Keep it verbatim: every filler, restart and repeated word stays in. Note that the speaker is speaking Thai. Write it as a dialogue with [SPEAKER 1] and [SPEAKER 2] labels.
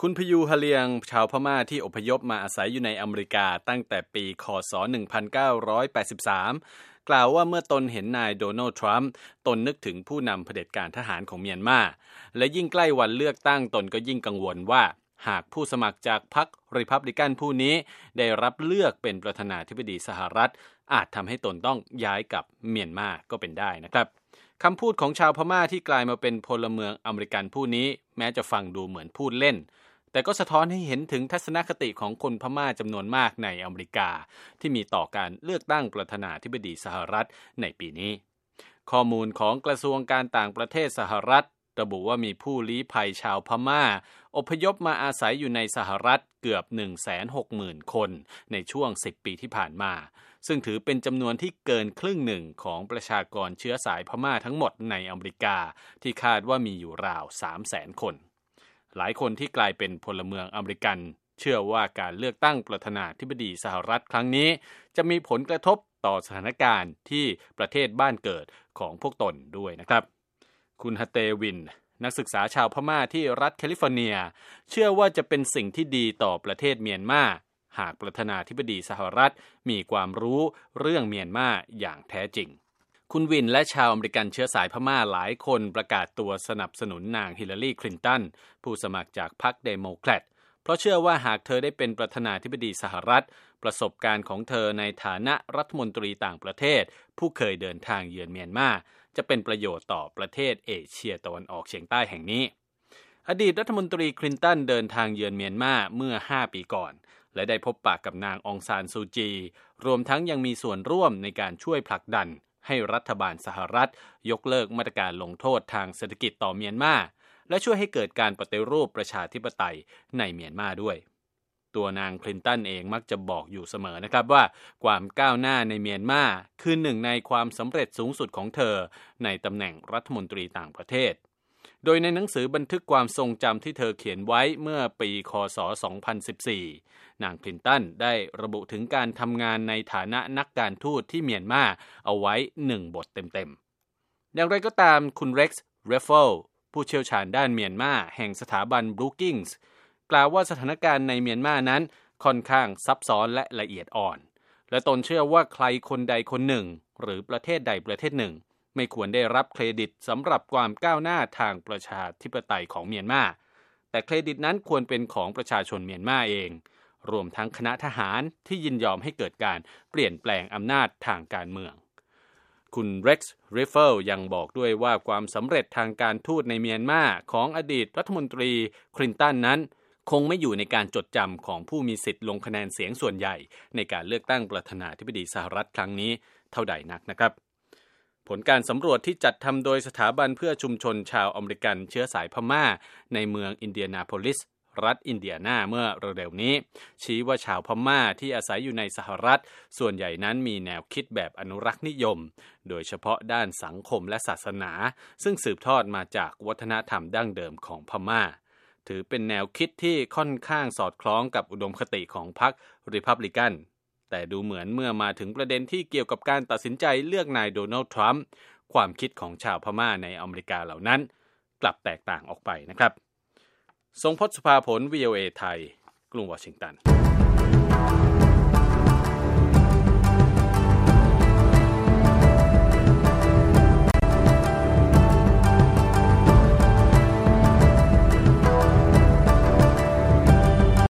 [SPEAKER 1] คุณพยูฮะเลียงชาวพม่าที่อพยพมาอาศัยอยู่ในอเมริกาตั้งแต่ปีคศหนึ่งพันเก้าร้อยแปดสิบสามกล่าวว่าเมื่อตนเห็นนายโดนัลด์ทรัมป์ตนนึกถึงผู้นำเผด็จการทหารของเมียนมาและยิ่งใกล้วันเลือกตั้งตนก็ยิ่งกังวลว่าหากผู้สมัครจากพรรครีพับลิกันผู้นี้ได้รับเลือกเป็นประธานาธิบดีสหรัฐอาจทำให้ตนต้องย้ายกลับเมียนมาก็เป็นได้นะครับคำพูดของชาวพม่าที่กลายมาเป็นพลเมืองอเมริกันผู้นี้แม้จะฟังดูเหมือนพูดเล่นแต่ก็สะท้อนให้เห็นถึงทัศนคติของคนพม่าจำนวนมากในอเมริกาที่มีต่อการเลือกตั้งประธานาธิบดีสหรัฐในปีนี้ข้อมูลของกระทรวงการต่างประเทศสหรัฐระบุว่ามีผู้ลี้ภัยชาวพม่าอพยพมาอาศัยอยู่ในสหรัฐเกือบ หนึ่งแสนหกหมื่น คนในช่วงสิบปีที่ผ่านมาซึ่งถือเป็นจำนวนที่เกินครึ่งหนึ่งของประชากรเชื้อสายพม่าทั้งหมดในอเมริกาที่คาดว่ามีอยู่ราว สามแสน คนหลายคนที่กลายเป็นพลเมืองอเมริกันเชื่อว่าการเลือกตั้งประธานาธิบดีสหรัฐครั้งนี้จะมีผลกระทบต่อสถานการณ์ที่ประเทศบ้านเกิดของพวกตนด้วยนะครับคุณฮะเตวินนักศึกษาชาวพม่าที่รัฐแคลิฟอร์เนียเชื่อว่าจะเป็นสิ่งที่ดีต่อประเทศเมียนมาหากประธานาธิบดีสหรัฐมีความรู้เรื่องเมียนมาอย่างแท้จริงคุณวินและชาวอเมริกันเชื้อสายพม่าหลายคนประกาศตัวสนับสนุนนางฮิลลารีคลินตันผู้สมัครจากพรรคเดโมแครตเพราะเชื่อว่าหากเธอได้เป็นประธานาธิบดีสหรัฐประสบการณ์ของเธอในฐานะรัฐมนตรีต่างประเทศผู้เคยเดินทางเยือนเมียนมาจะเป็นประโยชน์ต่อประเทศเอเชียตะวันออกเฉียงใต้แห่งนี้อดีตรัฐมนตรีคลินตันเดินทางเยือนเมียนมาเมื่อห้าปีก่อนและได้พบปะกับนางองซานซูจีรวมทั้งยังมีส่วนร่วมในการช่วยผลักดันให้รัฐบาลสหรัฐยกเลิกมาตรการลงโทษทางเศรษฐกิจต่อเมียนมาและช่วยให้เกิดการปฏิรูปประชาธิปไตยในเมียนมาด้วยตัวนางคลินตันเองมักจะบอกอยู่เสมอนะครับว่าความก้าวหน้าในเมียนมาคือหนึ่งในความสำเร็จสูงสุดของเธอในตำแหน่งรัฐมนตรีต่างประเทศโดยในหนังสือบันทึกความทรงจำที่เธอเขียนไว้เมื่อปีคศสองพันสิบสี่นางคลินตันได้ระบุถึงการทำงานในฐานะนักการทูตที่เมียนมาเอาไว้หนึ่งบทเต็มๆอย่างไรก็ตามคุณเร็กซ์เรฟเฟิลผู้เชี่ยวชาญด้านเมียนมาแห่งสถาบันบรูกิงส์กล่าวว่าสถานการณ์ในเมียนมานั้นค่อนข้างซับซ้อนและละเอียดอ่อนและตนเชื่อว่าใครคนใดคนหนึ่งหรือประเทศใดประเทศหนึ่งไม่ควรได้รับเครดิตสำหรับความก้าวหน้าทางประชาธิปไตยของเมียนมาแต่เครดิตนั้นควรเป็นของประชาชนเมียนมาเองรวมทั้งคณะทหารที่ยินยอมให้เกิดการเปลี่ยนแปลงอำนาจทางการเมืองคุณเร็กซ์ริฟเฟิลยังบอกด้วยว่าความสำเร็จทางการทูตในเมียนมาของอดีตรัฐมนตรีคลินตันนั้นคงไม่อยู่ในการจดจำของผู้มีสิทธิ์ลงคะแนนเสียงส่วนใหญ่ในการเลือกตั้งประธานาธิบดีสหรัฐครั้งนี้เท่าใดนักนะครับผลการสำรวจที่จัดทำโดยสถาบันเพื่อชุมชนชาวอเมริกันเชื้อสายพม่าในเมืองอินเดียนาโพลิสรัฐอินเดียนาเมื่อเร็วๆนี้ชี้ว่าชาวพม่าที่อาศัยอยู่ในสหรัฐส่วนใหญ่นั้นมีแนวคิดแบบอนุรักษ์นิยมโดยเฉพาะด้านสังคมและศาสนาซึ่งสืบทอดมาจากวัฒนธรรมดั้งเดิมของพม่าถือเป็นแนวคิดที่ค่อนข้างสอดคล้องกับอุดมคติของพรรครีพับลิกันแต่ดูเหมือนเมื่อมาถึงประเด็นที่เกี่ยวกับการตัดสินใจเลือกนายโดนัลด์ทรัมป์ความคิดของชาวพม่าในอเมริกาเหล่านั้นกลับแตกต่างออกไปนะครับทรงพจน์ สุภาผล วี โอ เอ ไทยกรุงวอชิงตัน